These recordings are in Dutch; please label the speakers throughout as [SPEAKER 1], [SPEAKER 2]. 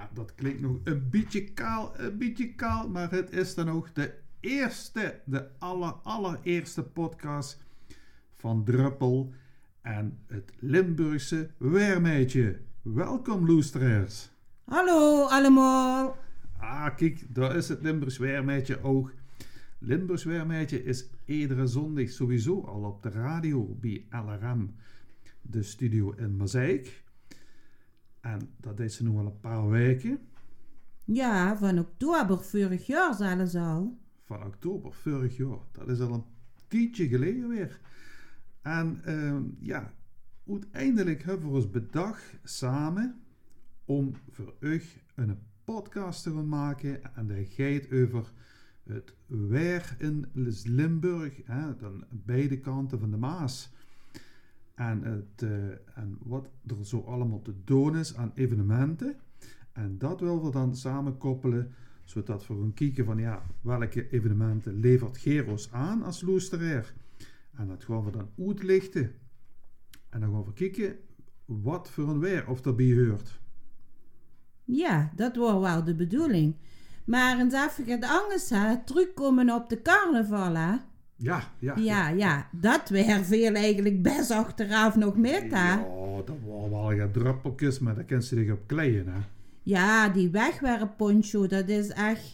[SPEAKER 1] dat klinkt nog een beetje kaal, maar het is dan ook de allereerste podcast van Druppel en het Limburgse Weermeidje. Welkom, luisteraars.
[SPEAKER 2] Hallo allemaal.
[SPEAKER 1] Kijk, daar is het Limburgs Weermeidje ook. Limburgs Weermeidje is iedere zondag sowieso al op de radio bij LRM, de studio in Mazeik. En dat is nu al een paar weken.
[SPEAKER 2] Ja, van oktober vorig jaar zelfs al.
[SPEAKER 1] Van oktober vorig jaar. Dat is al een tijdje geleden weer. En uiteindelijk hebben we ons bedacht samen om voor u een podcast te gaan maken. En dat gaat over het weer in Limburg, dan beide kanten van de Maas. En wat er zo allemaal te doen is aan evenementen. En dat willen we dan samenkoppelen, zodat we gaan kijken van welke evenementen levert Geros aan als luisteraar. En dat gaan we dan uitlichten. En dan gaan we kijken wat voor een weer of daarbij hoort.
[SPEAKER 2] Ja, dat was wel de bedoeling. Maar eens even het anders, terugkomen op de carnaval, hè? Ja, dat weer veel eigenlijk best achteraf nog met, hè?
[SPEAKER 1] Ja, dat waren wel wat druppeltjes, maar dat kan ze zich op kleien, hè?
[SPEAKER 2] Ja, die wegwerpponcho, dat is echt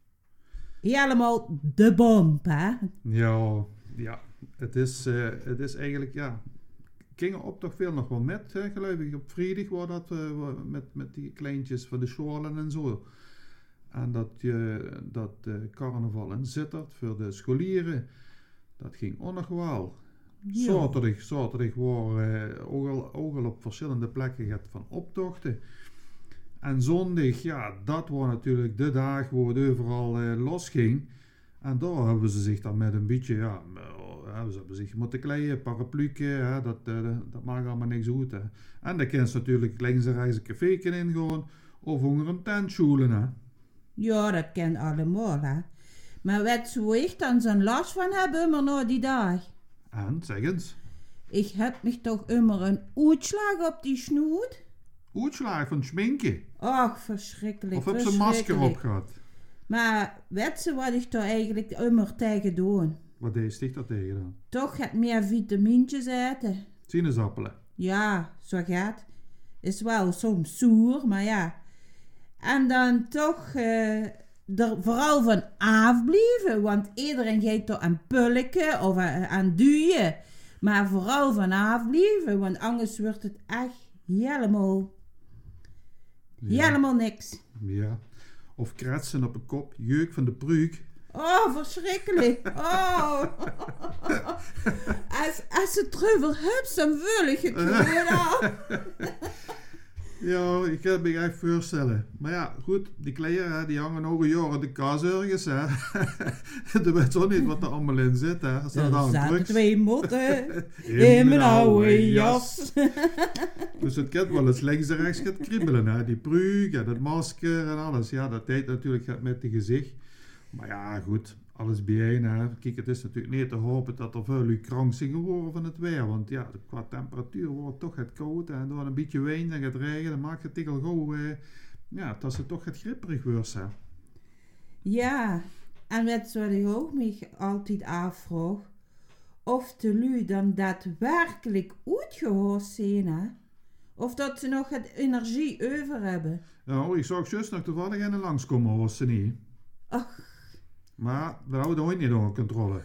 [SPEAKER 2] helemaal de bomp, hè?
[SPEAKER 1] Ja, het is eigenlijk, ging op toch veel nog wel met, hè, geloof ik. Op vrijdag was dat met die kleintjes van de scholen en zo. En dat carnaval in Sittard voor de scholieren, dat ging ook nog wel. Ja. Zaterdag waren ook al op verschillende plekken gaat van optochten. En zondag, dat was natuurlijk de dag waar het overal losging. En daar hebben ze zich dan met een beetje, ze hebben zich moeten kleien, parapluken, dat maakt allemaal niks uit. Hè. En dan kun je natuurlijk links en rechts een café ingaan of onder een tentschoelen, hè.
[SPEAKER 2] Ja, dat kan allemaal, hè. Maar wat zou ik dan zo'n last van hebben maar nou die dag?
[SPEAKER 1] En, zeg eens.
[SPEAKER 2] Ik heb me toch immer een uitslag op die snoet.
[SPEAKER 1] Uitslag van schminken?
[SPEAKER 2] Och, verschrikkelijk.
[SPEAKER 1] Of heb ze een masker op gehad?
[SPEAKER 2] Maar weet ze wat ik toch eigenlijk immer tegen doe?
[SPEAKER 1] Wat deed je dat tegen dan?
[SPEAKER 2] Toch het meer vitamintjes eten.
[SPEAKER 1] Sinaasappelen?
[SPEAKER 2] Ja, zo gaat. Is wel soms zoer, maar ja. En dan toch er vooral van afblijven, want iedereen gaat toch aan pulken of aan duwen. Maar vooral van afblijven, want anders wordt het echt helemaal niks. Ja.
[SPEAKER 1] Of kratsen op een kop, jeuk van de pruik.
[SPEAKER 2] Oh, verschrikkelijk. Oh. Als ze terug hebt, dan wil ik het gewoon.
[SPEAKER 1] Ja, ik kan me echt voorstellen. Maar ja, goed, die kleren, die hangen nog een jaar in de kast ergens, hè. Je weet zo niet wat er allemaal in zit, hè.
[SPEAKER 2] Er zaten 2 motten in mijn oude jas.
[SPEAKER 1] Dus het kan wel eens links en rechts gaat kriebelen, hè. Die pruik en het masker en alles. Ja, dat deed natuurlijk met het gezicht. Maar ja, goed, alles bijeen, hè. Kijk, het is natuurlijk niet te hopen dat er veel krankzinger worden van het weer. Want ja, qua temperatuur wordt toch het koud. En door een beetje wind en het regen, dan maakt het tegen gauw, dat ze toch het gripperig wordt, hè.
[SPEAKER 2] Ja, en wat ik ook me altijd afvraag, of de lui dan daadwerkelijk uitgehoord zijn, hè. Of dat ze nog het energie over hebben.
[SPEAKER 1] Nou, ik zag juist nog toevallig en langskomen, hoor ze niet.
[SPEAKER 2] Ach.
[SPEAKER 1] Maar daar houden we nooit niet onder controle.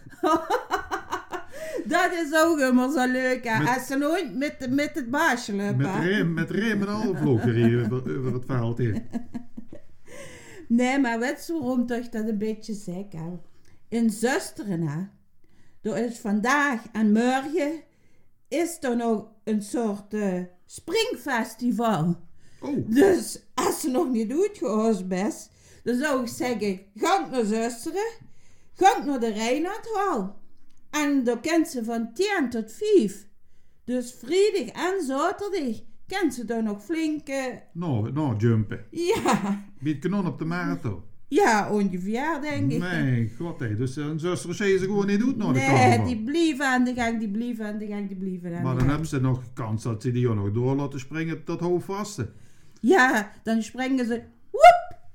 [SPEAKER 2] Dat is ook immer zo leuk, hè? Als ze nooit met het baasje lopen.
[SPEAKER 1] Met rem en al vlogen hier over het veld heen.
[SPEAKER 2] Nee, maar weet je waarom toch dat een beetje zeg, hè? In Zusteren, hè? Er is vandaag en morgen is er nog een soort springfestival.
[SPEAKER 1] Oh.
[SPEAKER 2] Dus als ze nog niet uitgehoord bent, dan zou ik zeggen, ga naar Zusteren, ga naar de Reinhardhal. En dan kent ze van 10 tot 5. Dus vrijdag en zaterdag kent ze dan nog flink...
[SPEAKER 1] Nou, jumpen.
[SPEAKER 2] Ja.
[SPEAKER 1] Bied kanon op de marathon.
[SPEAKER 2] Ja, ongeveer, denk ik.
[SPEAKER 1] Nee, god, hé. Dus een zuster zei ze gewoon niet doet naar de
[SPEAKER 2] carnaval.
[SPEAKER 1] Nee,
[SPEAKER 2] die blijven aan de gang, die blijven aan de gang.
[SPEAKER 1] Maar dan hebben ze nog kans dat ze die ook nog door laten springen tot hoofdvasten.
[SPEAKER 2] Ja, dan springen ze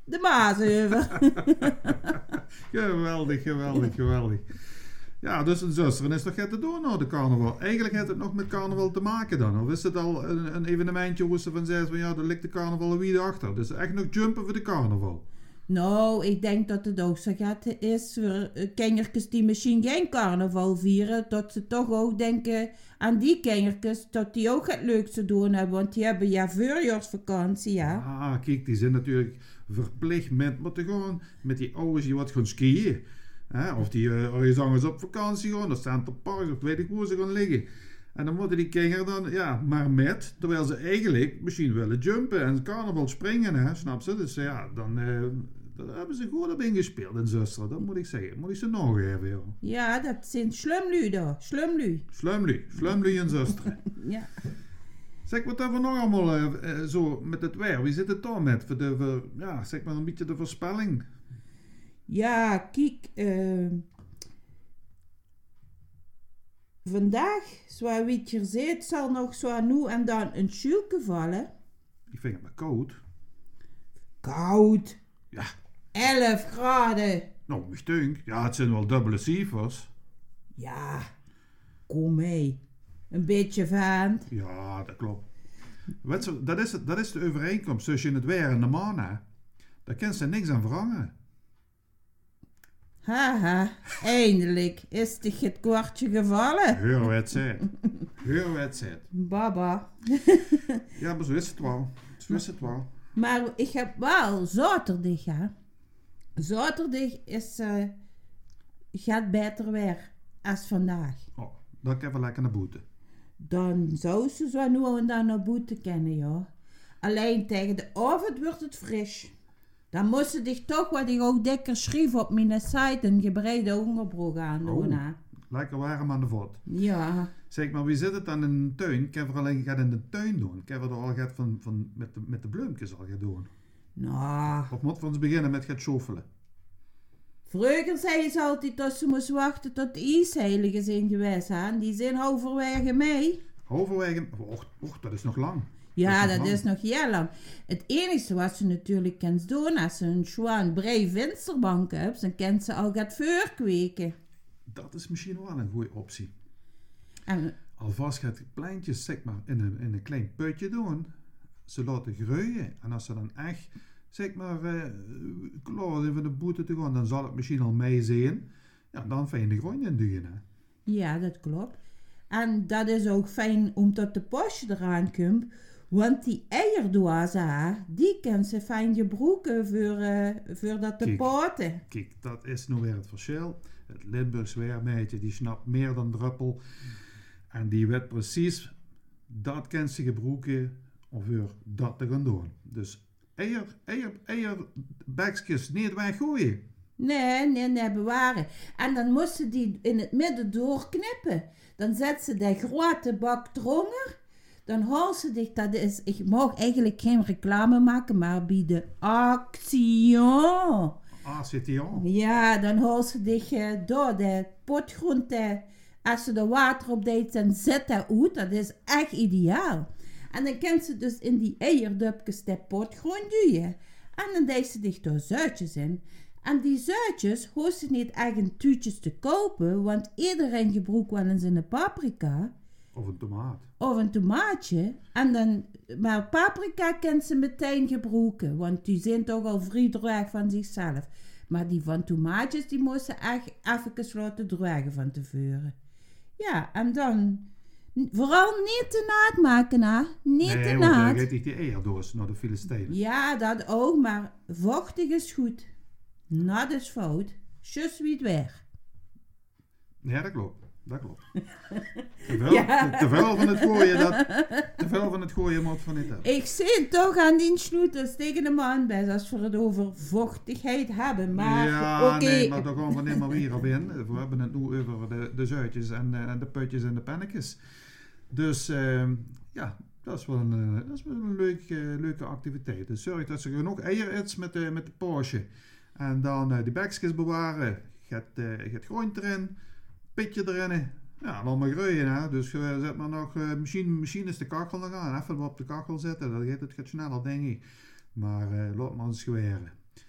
[SPEAKER 2] de Maas over.
[SPEAKER 1] Geweldig. Ja, dus een zuster, en is nog te doen nou de carnaval? Eigenlijk heeft het nog met carnaval te maken dan. Of is het al een evenementje hoe ze van zeggen van ja, daar ligt de carnaval weer achter. Dus echt nog jumpen voor de carnaval.
[SPEAKER 2] Nou, ik denk dat het ook zo gaat is voor kindertjes die misschien geen carnaval vieren, dat ze toch ook denken aan die kindertjes, dat die ook het leukste doen hebben, want die hebben ja voorjaarsvakantie, ja.
[SPEAKER 1] Ah, kijk, die zijn natuurlijk verplicht met te gaan, met die ouders die wat gaan skiën. Of die ergens anders op vakantie gaan, dan staan op park, of weet ik hoe ze gaan liggen. En dan moeten die kinderen dan, ja, maar met, terwijl ze eigenlijk misschien willen jumpen en carnaval springen, hè, snap ze? Dus ja, dan hebben ze goed op ingespeeld in zuster, dat moet ik zeggen. Moet ik ze nog even, joh.
[SPEAKER 2] Ja, dat zijn slumlu daar, slumlu.
[SPEAKER 1] Slumlu en zuster.
[SPEAKER 2] Ja.
[SPEAKER 1] Zeg, wat hebben we nog allemaal zo met het weer? Wie zit het dan met? Ja, zeg maar een beetje de voorspelling.
[SPEAKER 2] Ja, kijk, vandaag, zoals wie het hier zit, zal nog zo nu en dan een schulke vallen.
[SPEAKER 1] Ik vind het maar koud.
[SPEAKER 2] Koud.
[SPEAKER 1] Ja.
[SPEAKER 2] 11 graden.
[SPEAKER 1] Nou, ik denk, ja, het zijn wel dubbele cijfers.
[SPEAKER 2] Ja, kom mee. Een beetje van.
[SPEAKER 1] Ja, dat klopt. Weet je, dat is de overeenkomst tussen het weer en de maan, hè. Daar kan ze niks aan veranderen.
[SPEAKER 2] Haha, eindelijk is dich het kwartje gevallen.
[SPEAKER 1] Heurwedstrijd.
[SPEAKER 2] Baba.
[SPEAKER 1] Ja, maar zo is het wel.
[SPEAKER 2] Maar ik heb wel zaterdag, hè. Zaterdag gaat beter weer als vandaag.
[SPEAKER 1] Oh, dan kan we lekker naar boete.
[SPEAKER 2] Dan zou ze zo nu en dan naar boete kennen, ja. Alleen tegen de avond wordt het fris. Dan moest ze dich toch, wat ik ook dikker schreef op mijn site, een gebreide hongerbroek aan doen.
[SPEAKER 1] Oh, lekker warm aan de voet.
[SPEAKER 2] Ja.
[SPEAKER 1] Zeg maar, wie zit het dan in de tuin? Kan we alleen gaat in de tuin doen? Kan we er al gaat met de bloempjes al gaan doen?
[SPEAKER 2] Nou.
[SPEAKER 1] Of moeten we ons beginnen met gaan schoffelen?
[SPEAKER 2] Vroeger zei ze altijd dat ze moest wachten tot de ijsheiligen zijn geweest. Hè? Die zijn halverwege mee.
[SPEAKER 1] Halverwege? Och, dat is nog lang.
[SPEAKER 2] Ja, dat is nog heel lang. Het enige wat ze natuurlijk kan doen, als ze een schwaan brei vensterbank hebt, dan kan ze al gaat voorkweken.
[SPEAKER 1] Dat is misschien wel een goede optie.
[SPEAKER 2] En,
[SPEAKER 1] alvast gaat pleintjes zeg maar in een klein putje doen. Ze laten groeien. En als ze dan echt zeg maar klaar zijn voor de boete te gaan, dan zal het misschien al mee zijn. Ja, dan fijn de grond in doen. Hè?
[SPEAKER 2] Ja, dat klopt. En dat is ook fijn omdat de postje eraan komt. Want die eierdozen, die kan ze fijn gebruiken voor dat te poten.
[SPEAKER 1] Kijk, dat is nu weer het verschil. Het Limburgs weermeidje, die snapt meer dan druppel. En die weet precies, dat kan ze gebruiken om voor dat te gaan doen. Dus eierbekjes niet weggooien.
[SPEAKER 2] Nee, bewaren. En dan moest ze die in het midden doorknippen. Dan zet ze de grote bak eronder. Dan haal ze dich, dat is, ik mag eigenlijk geen reclame maken, maar bij de Action.
[SPEAKER 1] Action?
[SPEAKER 2] Ja, dan haal ze dich door de potgrond, als ze er water op deed, dan zet dat uit. Dat is echt ideaal. En dan kan ze dus in die eierdupjes de potgrond duwen. En dan deed ze dich door zuitjes in. En die zuitjes hoeft ze niet echt in tuutjes te kopen, want iedereen gebruikt wel eens een paprika.
[SPEAKER 1] Of een tomaat.
[SPEAKER 2] Of een tomaatje. En dan, maar paprika kan ze meteen gebruiken, want die zijn toch al vrij droog van zichzelf. Maar die van tomaatjes, die moesten echt even laten drogen van tevoren. Ja, en dan vooral niet te naad maken, hè. Niet te naad.
[SPEAKER 1] Nee, want dan gaat die eierdoos naar de Filistijnen.
[SPEAKER 2] Ja, dat ook, maar vochtig is goed. Nat is fout. Just wie het weg.
[SPEAKER 1] Ja, dat klopt. Te veel van het gooien moet van niet hebben.
[SPEAKER 2] Ik zit toch aan die snoeters tegen de man best als we het over vochtigheid hebben. Maar
[SPEAKER 1] ja,
[SPEAKER 2] oké.
[SPEAKER 1] Nee, maar daar gaan we niet meer weer op in. We hebben het nu over de zuitjes en de putjes en de pannetjes. Dus ja, dat is wel een leuke activiteit. Dus zorg dat ze genoeg eier eet met de Porsche. En dan die bekjes bewaren. Gaat groente erin. Pitje erin. Ja, dan maar groeien. Hè. Dus zet maar nog, misschien is de kachel nog aan. Even op de kachel zetten. Dat gaat sneller, denk ik. Maar laat maar eens geweren.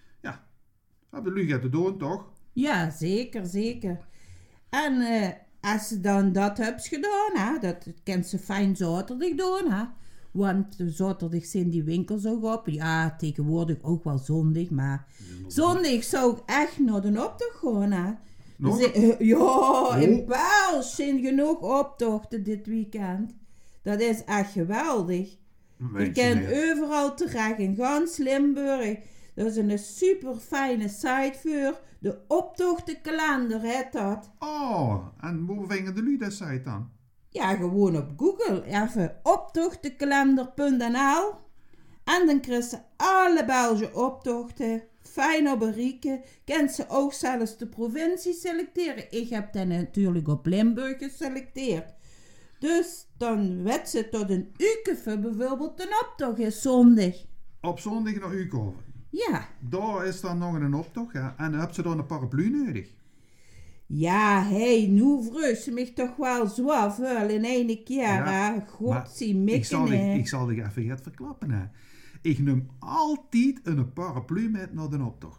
[SPEAKER 1] de lui gaat het doen, toch?
[SPEAKER 2] Ja, zeker, zeker. En als ze dan dat hebben gedaan, hè, dat kan ze fijn zaterdag doen, hè. Want zaterdag zijn die winkels ook op. Ja, tegenwoordig ook wel zondag, maar zondag zou ik echt naar de optocht gaan, hè.
[SPEAKER 1] Nog?
[SPEAKER 2] In Pels zijn genoeg optochten dit weekend. Dat is echt geweldig. Je kan overal terecht in gans Limburg. Dat is een super fijne site voor. De optochtenkalender heet dat.
[SPEAKER 1] Oh, en hoe vingen de lui dat site dan?
[SPEAKER 2] Ja, gewoon op Google. Even optochtenkalender.nl. En dan krijg je alle Belgische optochten. Fijn op berieken. Kan ze ook zelfs de provincie selecteren. Ik heb dan natuurlijk op Limburg geselecteerd. Dus dan weet ze tot een uke bijvoorbeeld een optocht is zondag.
[SPEAKER 1] Op zondag naar Ukoven.
[SPEAKER 2] Ja.
[SPEAKER 1] Daar is dan nog een optocht, ja. En dan heb ze dan een paraplu nodig.
[SPEAKER 2] Ja, nu vreugd ze mij toch wel zo veel in één keer,
[SPEAKER 1] Ja,
[SPEAKER 2] hè. God, zie mij
[SPEAKER 1] ik zal dich even het verklappen, hè. Ik neem altijd een paraplu met naar de optocht.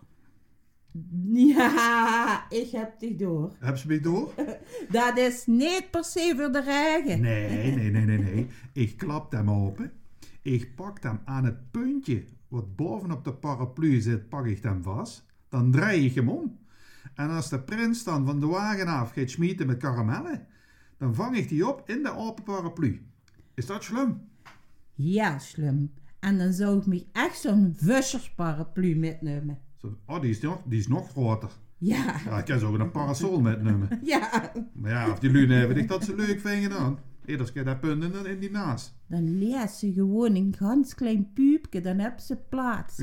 [SPEAKER 2] Ja, ik heb dich door.
[SPEAKER 1] Heb ze mij door?
[SPEAKER 2] Dat is niet per se voor de regen.
[SPEAKER 1] Nee. Ik klap hem open. Ik pak hem aan het puntje wat bovenop de paraplu zit, pak ik hem vast. Dan draai ik hem om. En als de prins dan van de wagen af gaat schmieten met karamellen, dan vang ik die op in de open paraplu. Is dat slim?
[SPEAKER 2] Ja, slim. En dan zou ik me echt zo'n vissersparaplu metnemen.
[SPEAKER 1] Oh, die is nog groter.
[SPEAKER 2] Ja.
[SPEAKER 1] Ja, ik kan zo ook een parasol metnemen.
[SPEAKER 2] Ja.
[SPEAKER 1] Maar ja, of die lune hebben, ik dat ze leuk vinden dan. Eerder kan dat punt in die naast.
[SPEAKER 2] Dan lees ze gewoon een ganz klein puupje, dan heb ze plaats.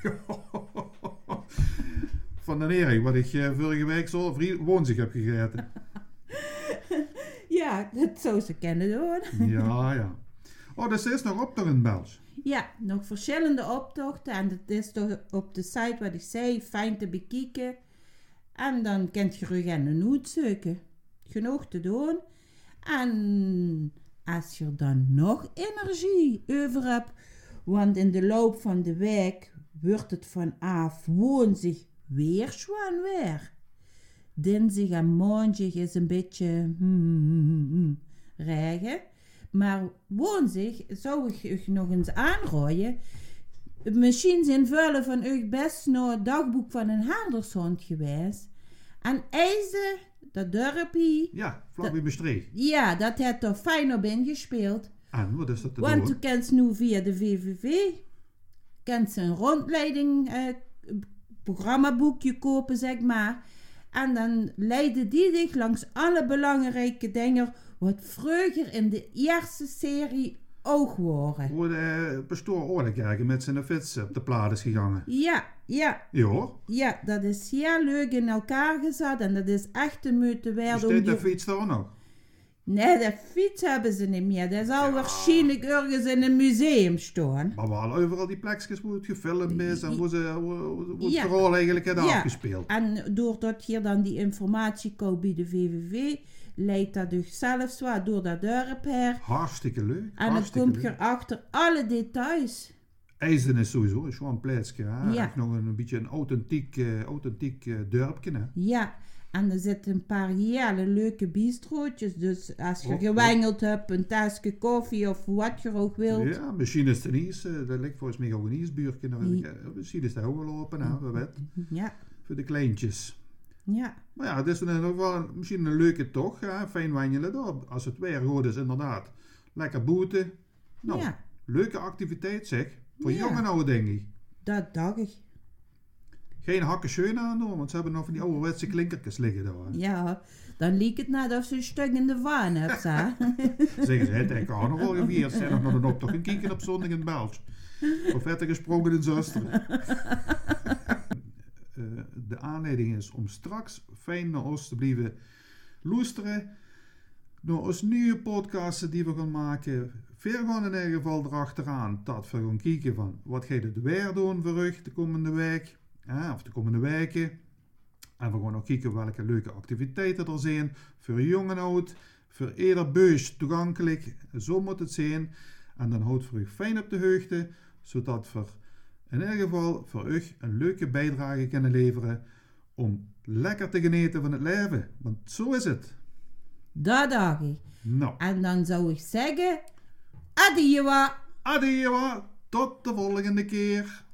[SPEAKER 1] Van de Erik, wat ik vorige week zo woensdag heb gegeten.
[SPEAKER 2] Ja, dat zou ze kennen doen.
[SPEAKER 1] Ja. Oh, dus er is nog optocht in België.
[SPEAKER 2] Ja, nog verschillende optochten. En dat is toch op de site wat ik zei, fijn te bekijken. En dan kunt je rug en een hoed zoeken. Genoeg te doen. En als je dan nog energie over hebt, want in de loop van de week wordt het vanaf woensdag weer schoon weer. Dinsdag en maandag is een beetje regen. Maar woensdag zou ik u nog eens aanrooien. Misschien zijn vullen van u best naar het dagboek van een herdershond geweest. En IJzer, dat dorpje.
[SPEAKER 1] Ja, vlak bij Bestreek.
[SPEAKER 2] Ja, dat heeft er fijn op ingespeeld.
[SPEAKER 1] En wat is dat te
[SPEAKER 2] Want
[SPEAKER 1] doen?
[SPEAKER 2] u kent nu via de VVV. Kent ze een rondleiding, programmaboekje kopen, zeg maar. En dan leiden die zich langs alle belangrijke dingen wat vroeger in de eerste serie ook waren.
[SPEAKER 1] Hoe de pastoor Oorlijkerken met zijn fiets op de plaat is gegaan.
[SPEAKER 2] Ja. Ja, dat is heel leuk in elkaar gezet en dat is echt de moeite waard.
[SPEAKER 1] Staat de fiets daar nog?
[SPEAKER 2] Nee, de fiets hebben ze niet meer. Dat zal waarschijnlijk ergens in een museum staan.
[SPEAKER 1] Maar we hadden overal die plekjes waar het gefilmd is en hoe het verhaal eigenlijk heeft afgespeeld.
[SPEAKER 2] En doordat hier dan die informatie komt bij de VVV, leidt dat dus zelfs wat door dat dorp her.
[SPEAKER 1] Hartstikke leuk.
[SPEAKER 2] En dan kom je erachter alle details.
[SPEAKER 1] IJsden is sowieso gewoon een plaatsje.
[SPEAKER 2] Ja.
[SPEAKER 1] Echt nog een beetje een authentiek dorpje. Hè?
[SPEAKER 2] Ja, en er zitten een paar hele leuke bistrootjes. Dus als je gewengeld hebt, een tasje koffie of wat je ook wilt.
[SPEAKER 1] Ja, misschien is het een ijs. Dat lijkt volgens mij ook een ijsbuurtje. Misschien is het ook wel open. Hè? Weet.
[SPEAKER 2] Ja.
[SPEAKER 1] Voor de kleintjes.
[SPEAKER 2] Ja.
[SPEAKER 1] Maar ja, het is dan ook wel misschien een leuke tocht. Ja? Fijn wandelen door. Als het weer goed is, inderdaad. Lekker boeten. Nou, leuke activiteit zeg. Voor jong en oude, denk ik.
[SPEAKER 2] Dat dacht ik.
[SPEAKER 1] Geen hakken schön aan doen, want ze hebben nog van die ouderwetse klinkertjes liggen daar.
[SPEAKER 2] Ja, dan liep het net of ze een stuk in de waan hebt, hè?
[SPEAKER 1] Zeggen ze, het carnaval gevierd. Zijn nog naar de optocht en kijken op zondag in België. Of werd er gesprongen in Zusteren. De aanleiding is om straks fijn naar ons te blijven luisteren. Naar onze nieuwe podcasten die we gaan maken. Veel gaan in ieder geval erachteraan dat we gaan kijken van wat gaat het weer doen voor u de komende week. Of de komende weken. En we gaan ook kijken welke leuke activiteiten er zijn. Voor jong en oud. Voor ieder beus toegankelijk. Zo moet het zijn. En dan houdt voor u fijn op de heugde. Zodat we in ieder geval voor u een leuke bijdrage kunnen leveren om lekker te genieten van het leven. Want zo is het.
[SPEAKER 2] Dat dacht ik.
[SPEAKER 1] Nou.
[SPEAKER 2] En dan zou ik zeggen, adieu.
[SPEAKER 1] Adieu, tot de volgende keer.